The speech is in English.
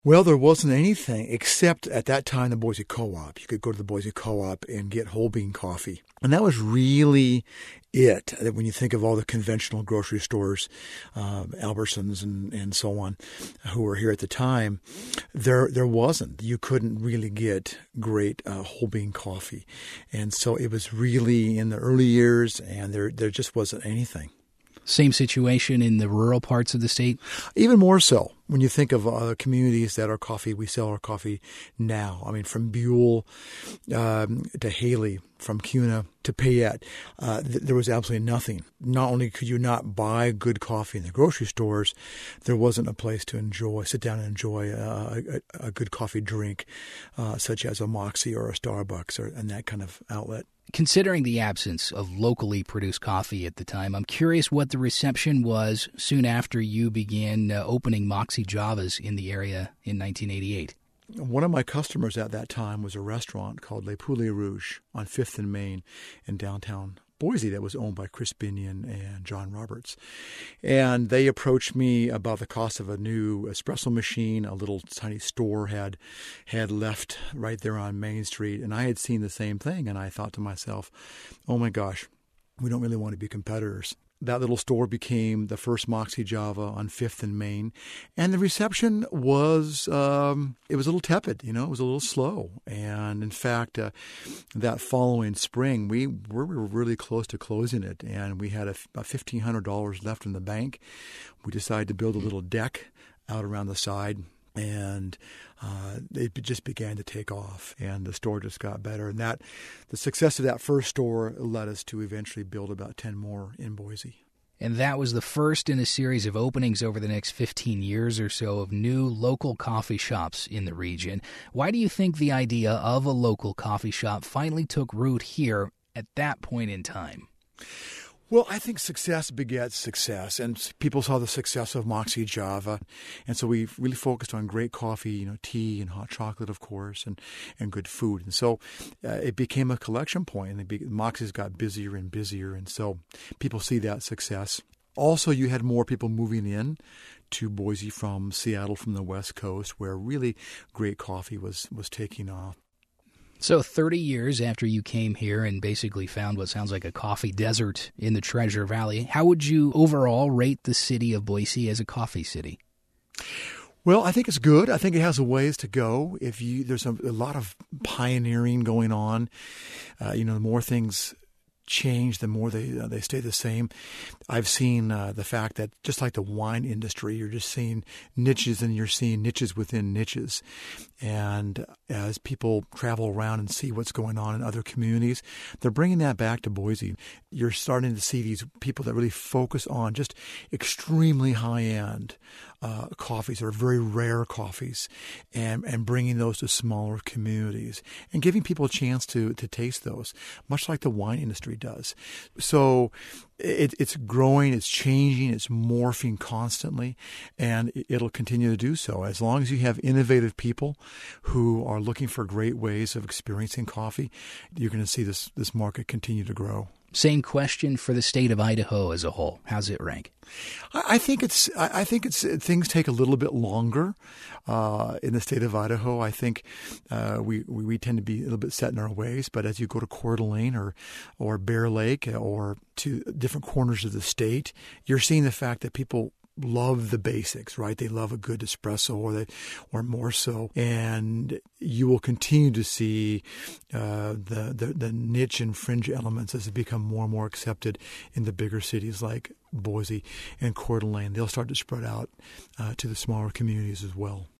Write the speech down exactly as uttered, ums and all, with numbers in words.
Well, there wasn't anything except at that time the Boise Co-op. You could go to the Boise Co-op and get whole bean coffee. And that was really it. When you think of all the conventional grocery stores, uh, Albertsons and, and so on, who were here at the time, there there wasn't. You couldn't really get great uh, whole bean coffee. And so it was really in the early years, and there there just wasn't anything. Same situation in the rural parts of the state? Even more so. When you think of uh, communities that are coffee, we sell our coffee now. I mean, from Buell um, to Haley, from Kuna to Payette, uh, th- there was absolutely nothing. Not only could you not buy good coffee in the grocery stores, there wasn't a place to enjoy, sit down and enjoy uh, a, a good coffee drink, uh, such as a Moxie or a Starbucks or and that kind of outlet. Considering the absence of locally produced coffee at the time, I'm curious what the reception was soon after you began uh, opening Moxie Javas in the area in nineteen eighty-eight. One of my customers at that time was a restaurant called Le Poulet Rouge on fifth and Main in downtown Boise that was owned by Chris Binion and John Roberts. And they approached me about the cost of a new espresso machine. A little tiny store had had left right there on Main Street. And I had seen the same thing. And I thought to myself, oh my gosh, we don't really want to be competitors. That little store became the first Moxie Java on fifth and Main. And the reception was, um, it was a little tepid, you know, it was a little slow. And in fact, uh, that following spring, we were really close to closing it. And we had a, about fifteen hundred dollars left in the bank. We decided to build a little deck out around the side. And uh, it just began to take off, and the store just got better. And that, the success of that first store led us to eventually build about ten more in Boise. And that was the first in a series of openings over the next fifteen years or so of new local coffee shops in the region. Why do you think the idea of a local coffee shop finally took root here at that point in time? Well, I think success begets success, and people saw the success of Moxie Java, and so we really focused on great coffee, you know, tea and hot chocolate, of course, and, and good food. And so uh, it became a collection point, and be, Moxie's got busier and busier, and so people see that success. Also, you had more people moving in to Boise from Seattle, from the West Coast, where really great coffee was, was taking off. So thirty years after you came here and basically found what sounds like a coffee desert in the Treasure Valley, how would you overall rate the city of Boise as a coffee city? Well, I think it's good. I think it has a ways to go. If you, there's a, a lot of pioneering going on. Uh, you know, the more things change, the more they uh, they stay the same. I've seen uh, the fact that just like the wine industry, you're just seeing niches and you're seeing niches within niches. And as people travel around and see what's going on in other communities, they're bringing that back to Boise. You're starting to see these people that really focus on just extremely high-end uh, coffees or very rare coffees and, and bringing those to smaller communities and giving people a chance to, to taste those, much like the wine industry does. So it, it's growing, it's changing, it's morphing constantly, and it'll continue to do so. As long as you have innovative people who are looking for great ways of experiencing coffee, you're going to see this, this market continue to grow. Same question for the state of Idaho as a whole. How's it rank? I think it's. I think it's. Things take a little bit longer uh, in the state of Idaho. I think uh, we, we we tend to be a little bit set in our ways. But as you go to Coeur d'Alene or or Bear Lake or to different corners of the state, you're seeing the fact that people love the basics, right? They love a good espresso, or they, or more so, and you will continue to see uh, the, the the niche and fringe elements as they become more and more accepted in the bigger cities like Boise and Coeur d'Alene. They'll start to spread out uh, to the smaller communities as well.